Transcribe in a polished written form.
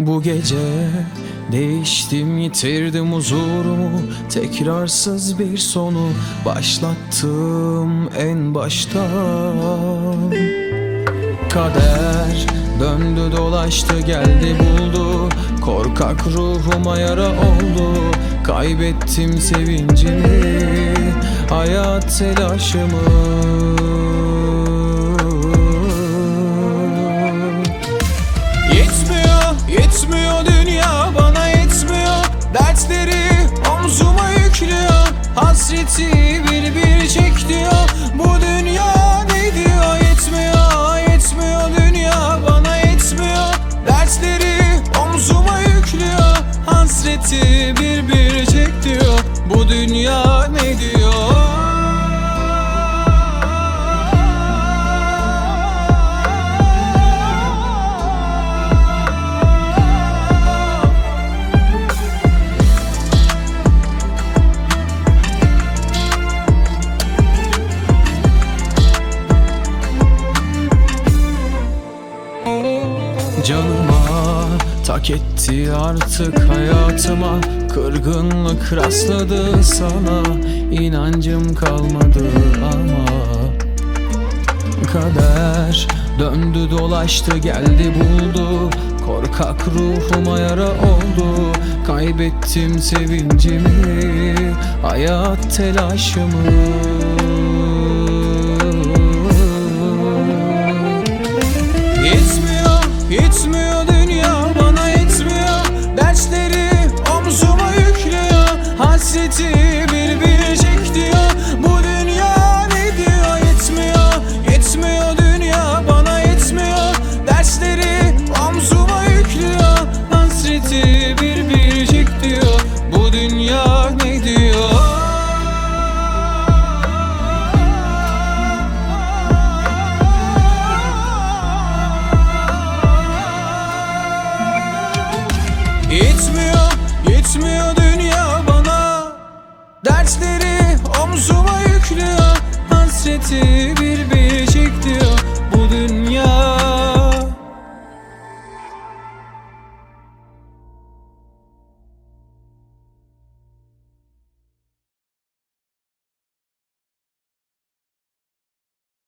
Bu gece değiştim, yitirdim huzurumu. Tekrarsız bir sonu başlattım en baştan. Kader döndü dolaştı geldi buldu. Korkak ruhuma yara oldu. Kaybettim sevincimi, hayat telaşımı. Yetmiyor dünya, bana yetmiyor. Dertleri omzuma yüklüyor. Hasreti bir bir çek diyor. Bu dünya ne diyor? Yetmiyor dünya, bana yetmiyor. Dertleri omzuma yüklüyor. Hasreti bir bir çek diyor. Bu dünya ne diyor? Canıma tak etti artık hayatıma. Kırgınlık rastladı sana, inancım kalmadı ama. Kader döndü dolaştı geldi buldu. Korkak ruhuma yara oldu. Kaybettim sevincimi, hayat telaşımı. Yetmiyor dünya, bana yetmiyor. Dertleri omzuma yüklüyor. Hasreti bir bir çek diyor. Bu dünya ne diyor? Yetmiyor dünya, bana yetmiyor. Dertleri omzuma yüklüyor. Hasreti bir bir çek diyor. Bu dünya ne diyor? Yetmiyor dünya bana. Dertleri omzuma yüklüyor. Hasreti